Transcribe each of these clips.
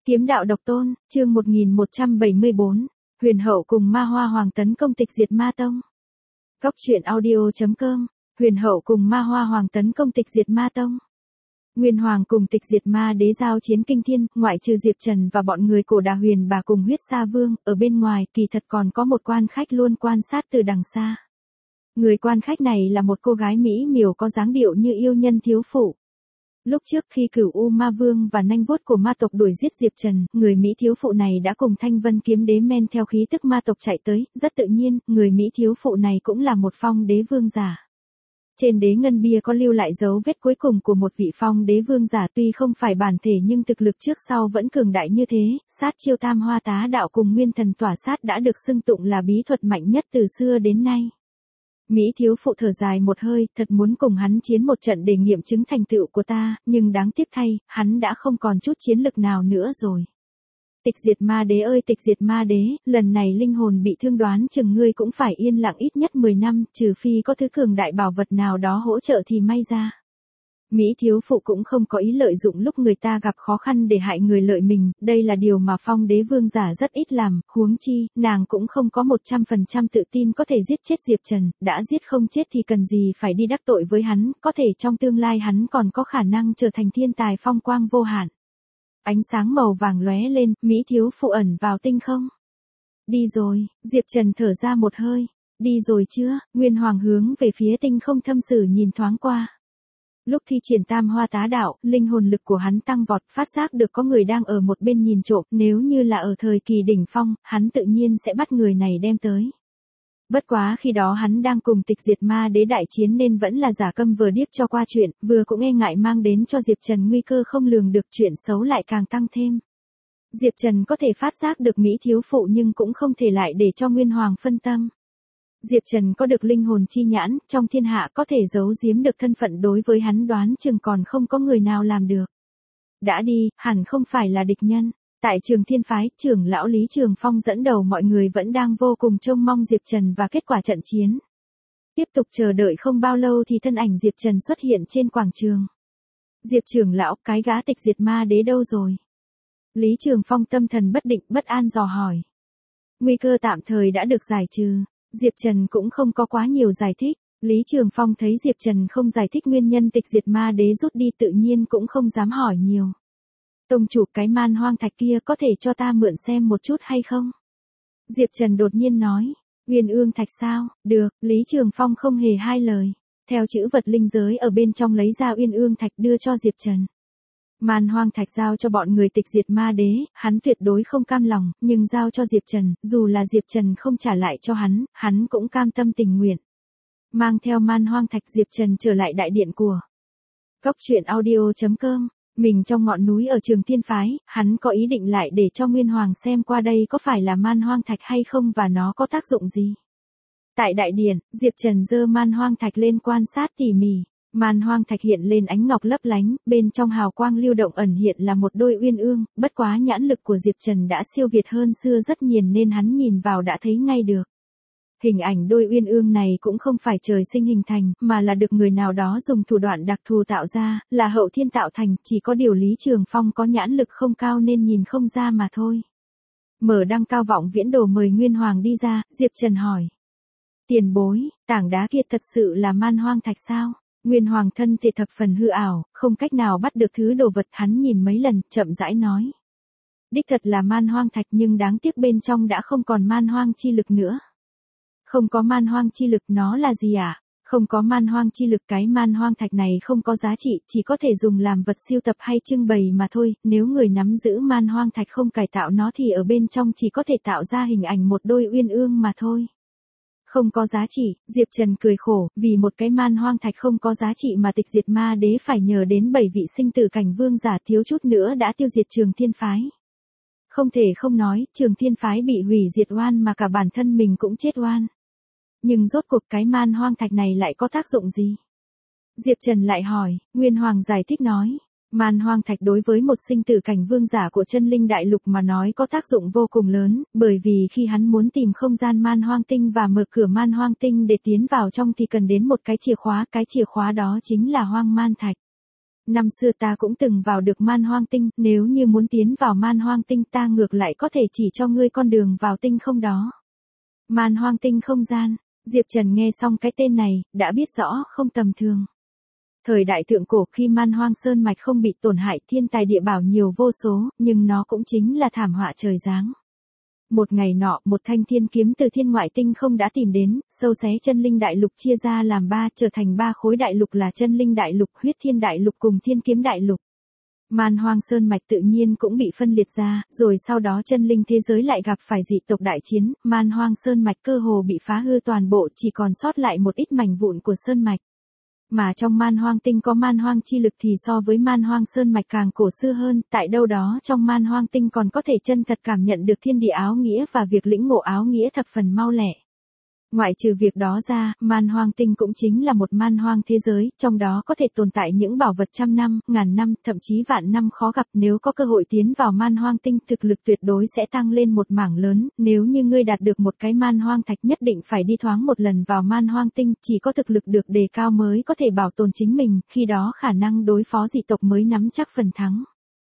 Kiếm đạo độc tôn, chương 1174, Huyền Hậu cùng Ma Hoa Hoàng tấn công tịch diệt Ma Tông. Góc truyện audio.com, Huyền Hậu cùng Ma Hoa Hoàng tấn công tịch diệt Ma Tông. Nguyên Hoàng cùng tịch diệt ma đế giao chiến kinh thiên, ngoại trừ Diệp Trần và bọn người Cổ Đà Huyền Bà cùng Huyết Sa Vương, ở bên ngoài kỳ thật còn có một quan khách luôn quan sát từ đằng xa. Người quan khách này là một cô gái mỹ miều có dáng điệu như yêu nhân thiếu phụ. Lúc trước khi Cửu U Ma Vương và nanh vuốt của ma tộc đuổi giết Diệp Trần, người Mỹ thiếu phụ này đã cùng Thanh Vân kiếm đế men theo khí tức ma tộc chạy tới, rất tự nhiên, người Mỹ thiếu phụ này cũng là một phong đế vương giả. Trên đế ngân bia có lưu lại dấu vết cuối cùng của một vị phong đế vương giả, tuy không phải bản thể nhưng thực lực trước sau vẫn cường đại như thế, sát chiêu Tam Hoa Tá Đạo cùng Nguyên Thần Tỏa Sát đã được xưng tụng là bí thuật mạnh nhất từ xưa đến nay. Mỹ thiếu phụ thở dài một hơi, thật muốn cùng hắn chiến một trận để nghiệm chứng thành tựu của ta, nhưng đáng tiếc thay, hắn đã không còn chút chiến lực nào nữa rồi. Tịch diệt ma đế ơi tịch diệt ma đế, lần này linh hồn bị thương đoán chừng ngươi cũng phải yên lặng ít nhất 10 năm, trừ phi có thứ cường đại bảo vật nào đó hỗ trợ thì may ra. Mỹ thiếu phụ cũng không có ý lợi dụng lúc người ta gặp khó khăn để hại người lợi mình, đây là điều mà phong đế vương giả rất ít làm, huống chi, nàng cũng không có 100% tự tin có thể giết chết Diệp Trần, đã giết không chết thì cần gì phải đi đắc tội với hắn, có thể trong tương lai hắn còn có khả năng trở thành thiên tài phong quang vô hạn. Ánh sáng màu vàng lóe lên, Mỹ thiếu phụ ẩn vào tinh không. Đi rồi, Diệp Trần thở ra một hơi, đi rồi chưa, Nguyên Hoàng hướng về phía tinh không thâm sử nhìn thoáng qua. Lúc thi triển Tam Hoa Tá Đạo, linh hồn lực của hắn tăng vọt, phát giác được có người đang ở một bên nhìn trộm, nếu như là ở thời kỳ đỉnh phong, hắn tự nhiên sẽ bắt người này đem tới. Bất quá khi đó hắn đang cùng tịch diệt ma đế đại chiến nên vẫn là giả câm vờ điếc cho qua chuyện, vừa cũng e ngại mang đến cho Diệp Trần nguy cơ không lường được, chuyện xấu lại càng tăng thêm. Diệp Trần có thể phát giác được Mỹ thiếu phụ nhưng cũng không thể lại để cho Nguyên Hoàng phân tâm. Diệp Trần có được linh hồn chi nhãn, trong thiên hạ có thể giấu giếm được thân phận đối với hắn đoán chừng còn không có người nào làm được. Đã đi, hẳn không phải là địch nhân. Tại Trường Thiên Phái, trưởng lão Lý Trường Phong dẫn đầu mọi người vẫn đang vô cùng trông mong Diệp Trần và kết quả trận chiến. Tiếp tục chờ đợi không bao lâu thì thân ảnh Diệp Trần xuất hiện trên quảng trường. Diệp trưởng lão, cái gã tịch diệt ma đế đâu rồi? Lý Trường Phong tâm thần bất định, bất an dò hỏi. Nguy cơ tạm thời đã được giải trừ. Diệp Trần cũng không có quá nhiều giải thích. Lý Trường Phong thấy Diệp Trần không giải thích nguyên nhân tịch diệt ma đế rút đi tự nhiên cũng không dám hỏi nhiều. Tông chủ, cái man hoang thạch kia có thể cho ta mượn xem một chút hay không? Diệp Trần đột nhiên nói. Uyên ương thạch sao? Được, Lý Trường Phong không hề hai lời. Theo chữ vật linh giới ở bên trong lấy ra uyên ương thạch đưa cho Diệp Trần. Man hoang thạch giao cho bọn người tịch diệt ma đế, hắn tuyệt đối không cam lòng, nhưng giao cho Diệp Trần, dù là Diệp Trần không trả lại cho hắn cũng cam tâm tình nguyện. Mang theo man hoang thạch Diệp Trần trở lại đại điện của Góc truyện audio.com. Mình trong ngọn núi ở Trường Thiên Phái, hắn có ý định lại để cho Nguyên Hoàng xem qua đây có phải là man hoang thạch hay không và nó có tác dụng gì. Tại đại điện, Diệp Trần giơ man hoang thạch lên quan sát tỉ mỉ. Man hoang thạch hiện lên ánh ngọc lấp lánh, bên trong hào quang lưu động ẩn hiện là một đôi uyên ương, bất quá nhãn lực của Diệp Trần đã siêu việt hơn xưa rất nhiều nên hắn nhìn vào đã thấy ngay được. Hình ảnh đôi uyên ương này cũng không phải trời sinh hình thành, mà là được người nào đó dùng thủ đoạn đặc thù tạo ra, là hậu thiên tạo thành, chỉ có điều Lý Trường Phong có nhãn lực không cao nên nhìn không ra mà thôi. Mở đăng cao vọng viễn đồ mời Nguyên Hoàng đi ra, Diệp Trần hỏi. Tiền bối, tảng đá kia thật sự là man hoang thạch sao? Nguyên Hoàng thân thể thập phần hư ảo, không cách nào bắt được thứ đồ vật, hắn nhìn mấy lần, chậm rãi nói. Đích thật là man hoang thạch nhưng đáng tiếc bên trong đã không còn man hoang chi lực nữa. Không có man hoang chi lực nó là gì à? Không có man hoang chi lực, cái man hoang thạch này không có giá trị, chỉ có thể dùng làm vật sưu tập hay trưng bày mà thôi, nếu người nắm giữ man hoang thạch không cải tạo nó thì ở bên trong chỉ có thể tạo ra hình ảnh một đôi uyên ương mà thôi. Không có giá trị, Diệp Trần cười khổ, vì một cái man hoang thạch không có giá trị mà tịch diệt ma đế phải nhờ đến 7 vị sinh tử cảnh vương giả thiếu chút nữa đã tiêu diệt Trường Thiên Phái. Không thể không nói, Trường Thiên Phái bị hủy diệt oan mà cả bản thân mình cũng chết oan. Nhưng rốt cuộc cái man hoang thạch này lại có tác dụng gì? Diệp Trần lại hỏi, Nguyên Hoàng giải thích nói. Man hoang thạch đối với một sinh tử cảnh vương giả của chân linh đại lục mà nói có tác dụng vô cùng lớn, bởi vì khi hắn muốn tìm không gian man hoang tinh và mở cửa man hoang tinh để tiến vào trong thì cần đến một cái chìa khóa đó chính là hoang man thạch. Năm xưa ta cũng từng vào được man hoang tinh, nếu như muốn tiến vào man hoang tinh ta ngược lại có thể chỉ cho ngươi con đường vào tinh không đó. Man hoang tinh không gian, Diệp Trần nghe xong cái tên này, đã biết rõ không tầm thường. Thời đại thượng cổ khi man hoang sơn mạch không bị tổn hại thiên tài địa bảo nhiều vô số, nhưng nó cũng chính là thảm họa trời giáng. Một ngày nọ, một thanh thiên kiếm từ thiên ngoại tinh không đã tìm đến, sâu xé chân linh đại lục chia ra làm ba, trở thành ba khối đại lục là chân linh đại lục, huyết thiên đại lục cùng thiên kiếm đại lục. Man hoang sơn mạch tự nhiên cũng bị phân liệt ra, rồi sau đó chân linh thế giới lại gặp phải dị tộc đại chiến, man hoang sơn mạch cơ hồ bị phá hư toàn bộ, chỉ còn sót lại một ít mảnh vụn của sơn mạch. Mà trong man hoang tinh có man hoang chi lực thì so với man hoang sơn mạch càng cổ xưa hơn, tại đâu đó trong man hoang tinh còn có thể chân thật cảm nhận được thiên địa áo nghĩa và việc lĩnh ngộ áo nghĩa thập phần mau lẹ. Ngoại trừ việc đó ra, man hoang tinh cũng chính là một man hoang thế giới, trong đó có thể tồn tại những bảo vật trăm năm, ngàn năm, thậm chí vạn năm khó gặp. Nếu có cơ hội tiến vào man hoang tinh, thực lực tuyệt đối sẽ tăng lên một mảng lớn. Nếu như ngươi đạt được một cái man hoang thạch nhất định phải đi thoáng một lần vào man hoang tinh, chỉ có thực lực được đề cao mới có thể bảo tồn chính mình, khi đó khả năng đối phó dị tộc mới nắm chắc phần thắng.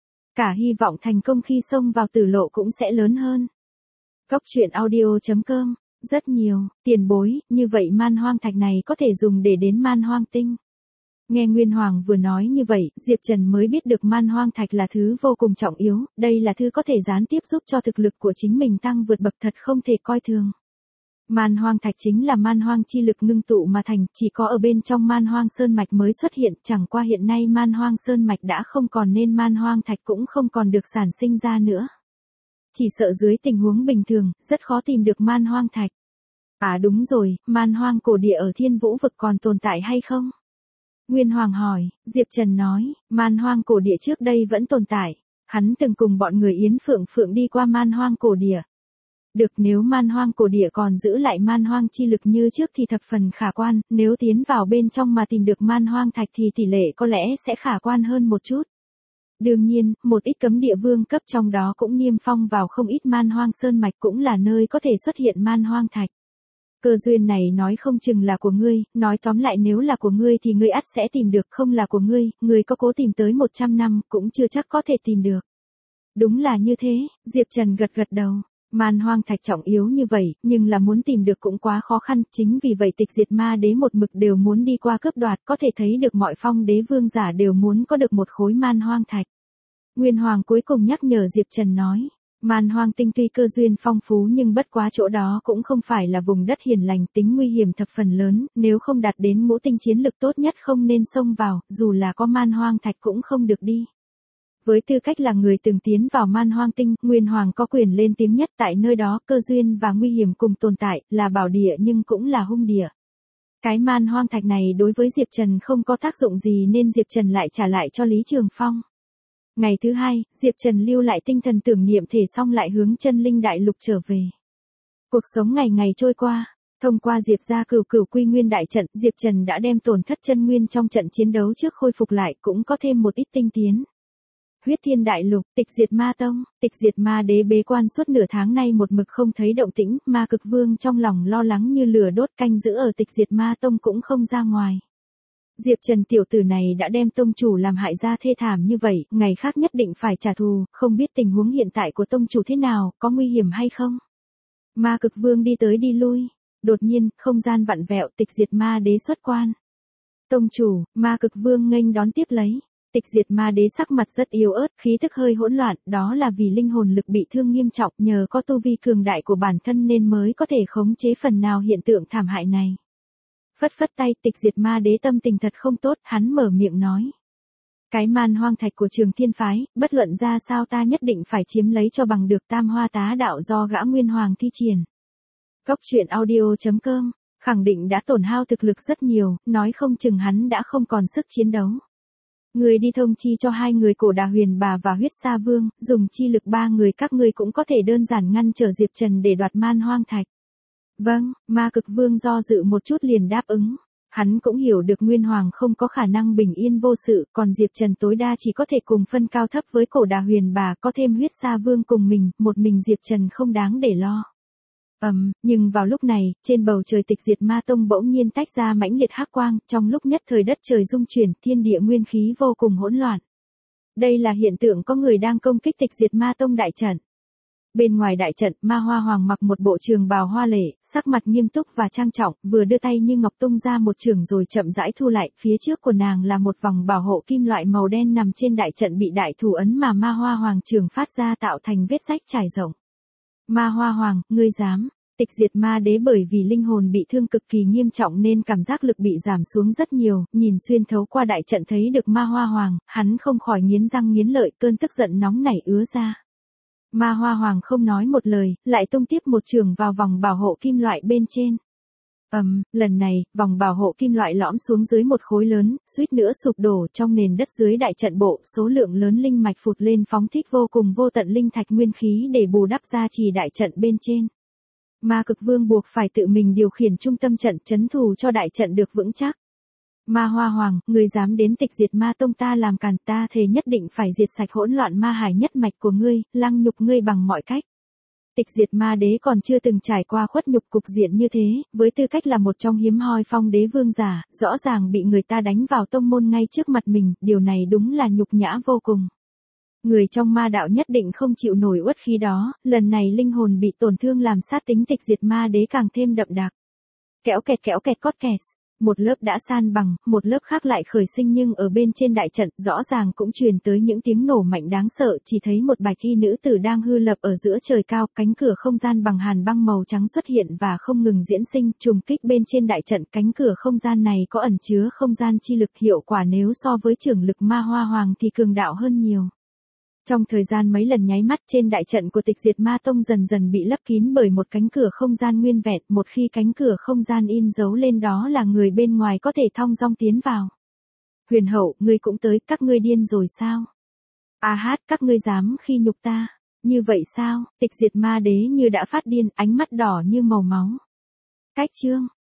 Cả hy vọng thành công khi xông vào tử lộ cũng sẽ lớn hơn. Cốc truyện audio.com. Rất nhiều, tiền bối, như vậy man hoang thạch này có thể dùng để đến man hoang tinh. Nghe Nguyên Hoàng vừa nói như vậy, Diệp Trần mới biết được man hoang thạch là thứ vô cùng trọng yếu, đây là thứ có thể gián tiếp giúp cho thực lực của chính mình tăng vượt bậc thật không thể coi thường. Man hoang thạch chính là man hoang chi lực ngưng tụ mà thành, chỉ có ở bên trong man hoang sơn mạch mới xuất hiện, chẳng qua hiện nay man hoang sơn mạch đã không còn nên man hoang thạch cũng không còn được sản sinh ra nữa. Chỉ sợ dưới tình huống bình thường, rất khó tìm được man hoang thạch. À đúng rồi, man hoang cổ địa ở Thiên Vũ vực còn tồn tại hay không? Nguyên Hoàng hỏi, Diệp Trần nói, man hoang cổ địa trước đây vẫn tồn tại. Hắn từng cùng bọn người Yến Phượng Phượng đi qua man hoang cổ địa. Được, nếu man hoang cổ địa còn giữ lại man hoang chi lực như trước thì thập phần khả quan, nếu tiến vào bên trong mà tìm được man hoang thạch thì tỷ lệ có lẽ sẽ khả quan hơn một chút. Đương nhiên, một ít cấm địa vương cấp trong đó cũng niêm phong vào không ít man hoang sơn mạch cũng là nơi có thể xuất hiện man hoang thạch. Cơ duyên này nói không chừng là của ngươi, nói tóm lại nếu là của ngươi thì ngươi ắt sẽ tìm được, không là của ngươi có cố tìm tới 100 năm cũng chưa chắc có thể tìm được. Đúng là như thế, Diệp Trần gật gật đầu. Man hoang thạch trọng yếu như vậy, nhưng là muốn tìm được cũng quá khó khăn, chính vì vậy Tịch Diệt Ma Đế một mực đều muốn đi qua cướp đoạt, có thể thấy được mọi phong đế vương giả đều muốn có được một khối man hoang thạch. Nguyên Hoàng cuối cùng nhắc nhở Diệp Trần nói, man hoang tinh tuy cơ duyên phong phú nhưng bất quá chỗ đó cũng không phải là vùng đất hiền lành, tính nguy hiểm thập phần lớn, nếu không đạt đến ngũ tinh chiến lực tốt nhất không nên xông vào, dù là có man hoang thạch cũng không được đi. Với tư cách là người từng tiến vào man hoang tinh, Nguyên Hoàng có quyền lên tiếng nhất tại nơi đó, cơ duyên và nguy hiểm cùng tồn tại, là bảo địa nhưng cũng là hung địa. Cái man hoang thạch này đối với Diệp Trần không có tác dụng gì nên Diệp Trần lại trả lại cho Lý Trường Phong. Ngày thứ hai, Diệp Trần lưu lại tinh thần tưởng niệm thể xong lại hướng chân linh đại lục trở về. Cuộc sống ngày ngày trôi qua. Thông qua Diệp gia cửu cửu quy nguyên đại trận, Diệp Trần đã đem tổn thất chân nguyên trong trận chiến đấu trước khôi phục lại, cũng có thêm một ít tinh tiến. Huyết Thiên Đại Lục, Tịch Diệt Ma Tông, Tịch Diệt Ma Đế bế quan suốt nửa tháng nay một mực không thấy động tĩnh, Ma Cực Vương trong lòng lo lắng như lửa đốt, canh giữ ở Tịch Diệt Ma Tông cũng không ra ngoài. Diệp Trần tiểu tử này đã đem tông chủ làm hại ra thê thảm như vậy, ngày khác nhất định phải trả thù, không biết tình huống hiện tại của tông chủ thế nào, có nguy hiểm hay không? Ma Cực Vương đi tới đi lui, đột nhiên, không gian vặn vẹo, Tịch Diệt Ma Đế xuất quan. Tông chủ, Ma Cực Vương nghênh đón tiếp lấy. Tịch Diệt Ma Đế sắc mặt rất yếu ớt, khí tức hơi hỗn loạn, đó là vì linh hồn lực bị thương nghiêm trọng, nhờ có tu vi cường đại của bản thân nên mới có thể khống chế phần nào hiện tượng thảm hại này. Phất phất tay, Tịch Diệt Ma Đế tâm tình thật không tốt, hắn mở miệng nói. Cái man hoang thạch của Trường Thiên phái, bất luận ra sao ta nhất định phải chiếm lấy cho bằng được Tam Hoa Tá Đạo do gã Nguyên Hoàng thi triển. Cốc truyện audio.com, khẳng định đã tổn hao thực lực rất nhiều, nói không chừng hắn đã không còn sức chiến đấu. Người đi thông chi cho hai người Cổ Đà Huyền Bà và Huyết Sa Vương, dùng chi lực ba người các ngươi cũng có thể đơn giản ngăn trở Diệp Trần để đoạt man hoang thạch. Vâng, Ma Cực Vương do dự một chút liền đáp ứng. Hắn cũng hiểu được Nguyên Hoàng không có khả năng bình yên vô sự, còn Diệp Trần tối đa chỉ có thể cùng phân cao thấp với Cổ Đà Huyền Bà, có thêm Huyết Sa Vương cùng mình, một mình Diệp Trần không đáng để lo. Nhưng vào lúc này, trên bầu trời tịch diệt ma tông bỗng nhiên tách ra mãnh liệt hắc quang, trong lúc nhất thời đất trời rung chuyển, thiên địa nguyên khí vô cùng hỗn loạn. Đây là hiện tượng có người đang công kích tịch diệt ma tông đại trận. Bên ngoài đại trận, Ma Hoa Hoàng mặc một bộ trường bào hoa lệ, sắc mặt nghiêm túc và trang trọng, vừa đưa tay như ngọc tung ra một trường rồi chậm rãi thu lại, phía trước của nàng là một vòng bảo hộ kim loại màu đen nằm trên đại trận bị đại thủ ấn mà Ma Hoa Hoàng trường phát ra tạo thành vết rách trải rộng. Ma Hoa Hoàng, ngươi dám? Tịch diệt ma đế bởi vì linh hồn bị thương cực kỳ nghiêm trọng nên cảm giác lực bị giảm xuống rất nhiều, nhìn xuyên thấu qua đại trận thấy được Ma Hoa Hoàng, hắn không khỏi nghiến răng nghiến lợi, cơn tức giận nóng nảy ứa ra. Ma Hoa Hoàng không nói một lời, lại tung tiếp một trường vào vòng bảo hộ kim loại bên trên. Lần này, vòng bảo hộ kim loại lõm xuống dưới một khối lớn, suýt nữa sụp đổ trong nền đất dưới đại trận bộ, số lượng lớn linh mạch phụt lên phóng thích vô cùng vô tận linh thạch nguyên khí để bù đắp ra trì đại trận bên trên. Ma Cực Vương buộc phải tự mình điều khiển trung tâm trận trấn thủ cho đại trận được vững chắc. Ma Hoa Hoàng, ngươi dám đến tịch diệt ma tông ta làm càn, ta thề nhất định phải diệt sạch hỗn loạn ma hải nhất mạch của ngươi, lăng nhục ngươi bằng mọi cách. Tịch diệt ma đế còn chưa từng trải qua khuất nhục cục diện như thế, với tư cách là một trong hiếm hoi phong đế vương giả, rõ ràng bị người ta đánh vào tông môn ngay trước mặt mình, điều này đúng là nhục nhã vô cùng. Người trong ma đạo nhất định không chịu nổi uất khí đó, lần này linh hồn bị tổn thương làm sát tính tịch diệt ma đế càng thêm đậm đặc. Kéo kẹt cót kẹt. Một lớp đã san bằng, một lớp khác lại khởi sinh nhưng ở bên trên đại trận rõ ràng cũng truyền tới những tiếng nổ mạnh đáng sợ, chỉ thấy một bạch y nữ tử đang hư lập ở giữa trời cao, cánh cửa không gian bằng hàn băng màu trắng xuất hiện và không ngừng diễn sinh, trùng kích bên trên đại trận, cánh cửa không gian này có ẩn chứa không gian chi lực, hiệu quả nếu so với trưởng lực Ma Hoa Hoàng thì cường đạo hơn nhiều. Trong thời gian mấy lần nháy mắt trên đại trận của tịch diệt ma tông dần dần bị lấp kín bởi một cánh cửa không gian nguyên vẹn, một khi cánh cửa không gian in dấu lên đó là người bên ngoài có thể thong dong tiến vào. Huyền hậu, ngươi cũng tới, các ngươi điên rồi sao? Các ngươi dám khi nhục ta? Như vậy sao? Tịch diệt ma đế như đã phát điên, ánh mắt đỏ như màu máu. Cách chương